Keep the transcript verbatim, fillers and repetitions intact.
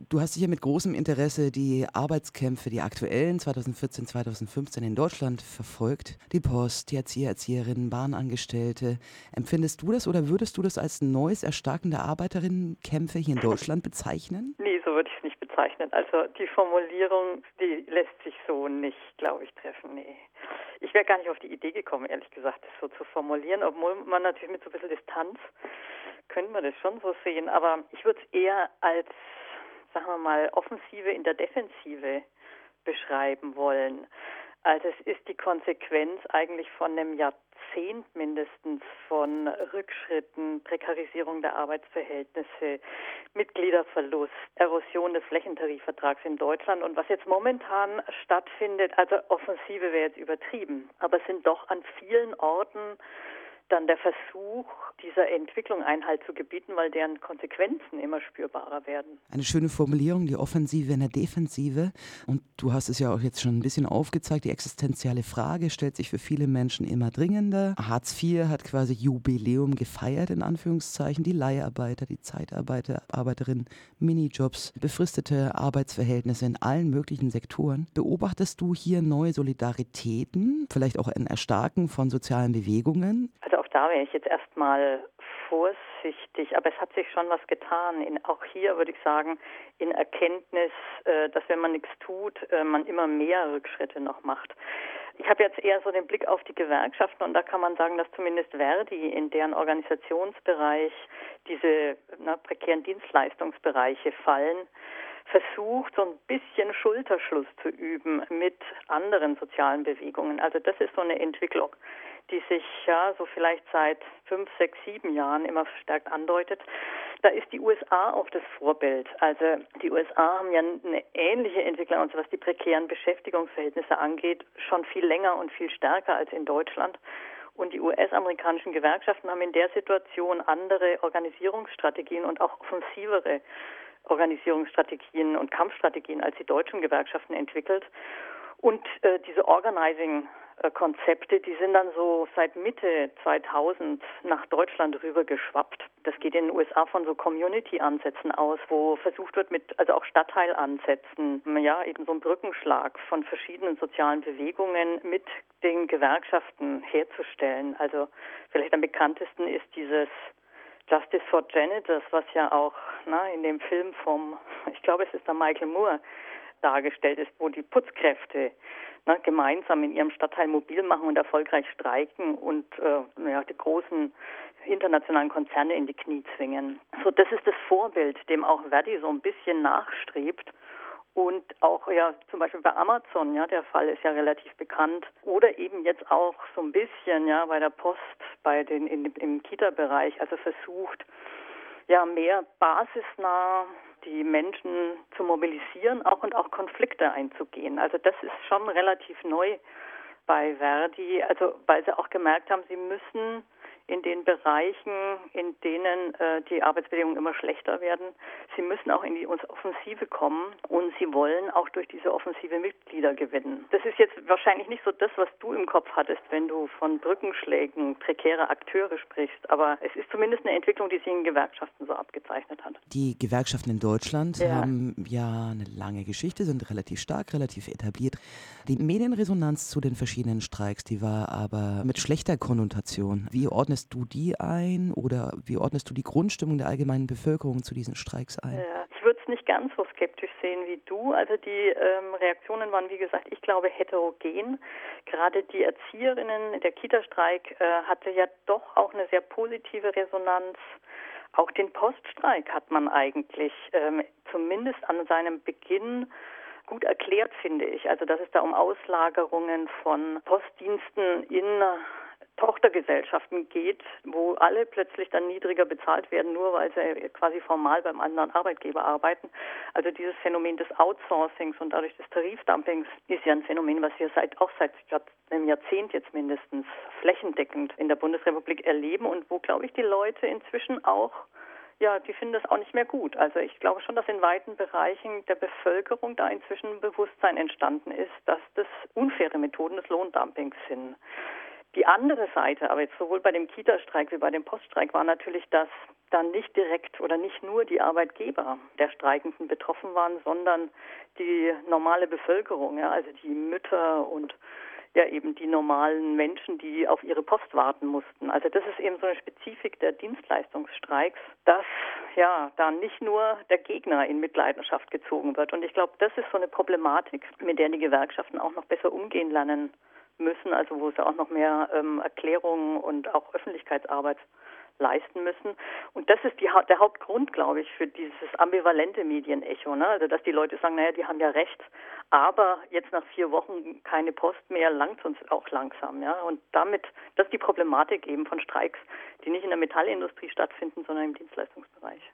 Du hast sicher mit großem Interesse die Arbeitskämpfe, die aktuellen zweitausendvierzehn, zweitausendfünfzehn in Deutschland verfolgt. Die Post, die Erzieher, Erzieherinnen, Bahnangestellte. Empfindest du das oder würdest du das als neues Erstarken der Arbeiterinnenkämpfe hier in Deutschland bezeichnen? Nee, so würde ich es nicht bezeichnen. Also die Formulierung, die lässt sich so nicht, glaube ich, treffen. Nee. Ich wäre gar nicht auf die Idee gekommen, ehrlich gesagt, das so zu formulieren, obwohl man natürlich mit so ein bisschen Distanz könnte man das schon so sehen. Aber ich würde es eher als, sagen wir mal, Offensive in der Defensive beschreiben wollen. Also es ist die Konsequenz eigentlich von einem Jahrzehnt mindestens von Rückschritten, Prekarisierung der Arbeitsverhältnisse, Mitgliederverlust, Erosion des Flächentarifvertrags in Deutschland. Und was jetzt momentan stattfindet, also Offensive wäre jetzt übertrieben, aber es sind doch an vielen Orten dann der Versuch, dieser Entwicklung Einhalt zu gebieten, weil deren Konsequenzen immer spürbarer werden. Eine schöne Formulierung, die Offensive in der Defensive. Und du hast es ja auch jetzt schon ein bisschen aufgezeigt, die existenzielle Frage stellt sich für viele Menschen immer dringender. Hartz vier hat quasi Jubiläum gefeiert, in Anführungszeichen. Die Leiharbeiter, die Zeitarbeiter, Arbeiterinnen, Minijobs, befristete Arbeitsverhältnisse in allen möglichen Sektoren. Beobachtest du hier neue Solidaritäten, vielleicht auch ein Erstarken von sozialen Bewegungen? Also auch da wäre ich jetzt erstmal vorsichtig, aber es hat sich schon was getan. In, auch hier würde ich sagen, in Erkenntnis, äh, dass wenn man nichts tut, äh, man immer mehr Rückschritte noch macht. Ich habe jetzt eher so den Blick auf die Gewerkschaften und da kann man sagen, dass zumindest Verdi in deren Organisationsbereich diese na, prekären Dienstleistungsbereiche fallen, versucht, so ein bisschen Schulterschluss zu üben mit anderen sozialen Bewegungen. Also das ist so eine Entwicklung, die sich ja so vielleicht seit fünf, sechs, sieben Jahren immer verstärkt andeutet. Da ist die U S A auch das Vorbild. Also die U S A haben ja eine ähnliche Entwicklung, also was die prekären Beschäftigungsverhältnisse angeht, schon viel länger und viel stärker als in Deutschland. Und die U S-amerikanischen Gewerkschaften haben in der Situation andere Organisierungsstrategien und auch offensivere Organisierungsstrategien und Kampfstrategien als die deutschen Gewerkschaften entwickelt. Und äh, diese Organizing-Konzepte, die sind dann so seit Mitte zweitausend nach Deutschland rübergeschwappt. Das geht in den U S A von so Community-Ansätzen aus, wo versucht wird mit, also auch Stadtteilansätzen, ja, eben so einen Brückenschlag von verschiedenen sozialen Bewegungen mit den Gewerkschaften herzustellen. Also vielleicht am bekanntesten ist dieses Justice for Janitors, was ja auch na, in dem Film vom, ich glaube es ist der Michael Moore, dargestellt ist, wo die Putzkräfte na, gemeinsam in ihrem Stadtteil mobil machen und erfolgreich streiken und äh, ja, die großen internationalen Konzerne in die Knie zwingen. So, das ist das Vorbild, dem auch Verdi so ein bisschen nachstrebt. Und auch ja zum Beispiel bei Amazon, ja, der Fall ist ja relativ bekannt. Oder eben jetzt auch so ein bisschen ja bei der Post, bei den in, im Kita-Bereich, also versucht, ja mehr basisnah die Menschen zu mobilisieren, auch und auch Konflikte einzugehen. Also das ist schon relativ neu bei Verdi, also weil sie auch gemerkt haben, sie müssen in den Bereichen, in denen äh, die Arbeitsbedingungen immer schlechter werden. Sie müssen auch in die Offensive kommen und sie wollen auch durch diese Offensive Mitglieder gewinnen. Das ist jetzt wahrscheinlich nicht so das, was du im Kopf hattest, wenn du von Brückenschlägen, prekäre Akteure sprichst, aber es ist zumindest eine Entwicklung, die sich in Gewerkschaften so abgezeichnet hat. Die Gewerkschaften in Deutschland Ja. haben ja eine lange Geschichte, sind relativ stark, relativ etabliert. Die Medienresonanz zu den verschiedenen Streiks, die war aber mit schlechter Konnotation. Wie ordnest du die ein oder wie ordnest du die Grundstimmung der allgemeinen Bevölkerung zu diesen Streiks ein? Ja, ich würde es nicht ganz so skeptisch sehen wie du. Also die ähm, Reaktionen waren, wie gesagt, ich glaube, heterogen. Gerade die Erzieherinnen, der Kita-Streik äh, hatte ja doch auch eine sehr positive Resonanz. Auch den Poststreik hat man eigentlich ähm, zumindest an seinem Beginn gut erklärt, finde ich. Also dass es da um Auslagerungen von Postdiensten in Tochtergesellschaften geht, wo alle plötzlich dann niedriger bezahlt werden, nur weil sie quasi formal beim anderen Arbeitgeber arbeiten. Also dieses Phänomen des Outsourcings und dadurch des Tarifdumpings ist ja ein Phänomen, was wir seit auch seit einem Jahrzehnt jetzt mindestens flächendeckend in der Bundesrepublik erleben und wo, glaube ich, die Leute inzwischen auch ja, die finden das auch nicht mehr gut. Also ich glaube schon, dass in weiten Bereichen der Bevölkerung da inzwischen ein Bewusstsein entstanden ist, dass das unfaire Methoden des Lohndumpings sind. Die andere Seite, aber jetzt sowohl bei dem Kita-Streik wie bei dem Poststreik, war natürlich, dass dann nicht direkt oder nicht nur die Arbeitgeber der Streikenden betroffen waren, sondern die normale Bevölkerung, ja, also die Mütter und ja eben die normalen Menschen, die auf ihre Post warten mussten. Also das ist eben so eine Spezifik der Dienstleistungsstreiks, dass ja da nicht nur der Gegner in Mitleidenschaft gezogen wird. Und ich glaube, das ist so eine Problematik, mit der die Gewerkschaften auch noch besser umgehen lernen müssen, also wo es auch noch mehr ähm, Erklärungen und auch Öffentlichkeitsarbeit leisten müssen. Und das ist die, der Hauptgrund, glaube ich, für dieses ambivalente Medienecho. Ne? Also dass die Leute sagen, naja, die haben ja recht, aber jetzt nach vier Wochen keine Post mehr, langt uns auch langsam. Ja? Und damit, das ist die Problematik eben von Streiks, die nicht in der Metallindustrie stattfinden, sondern im Dienstleistungsbereich.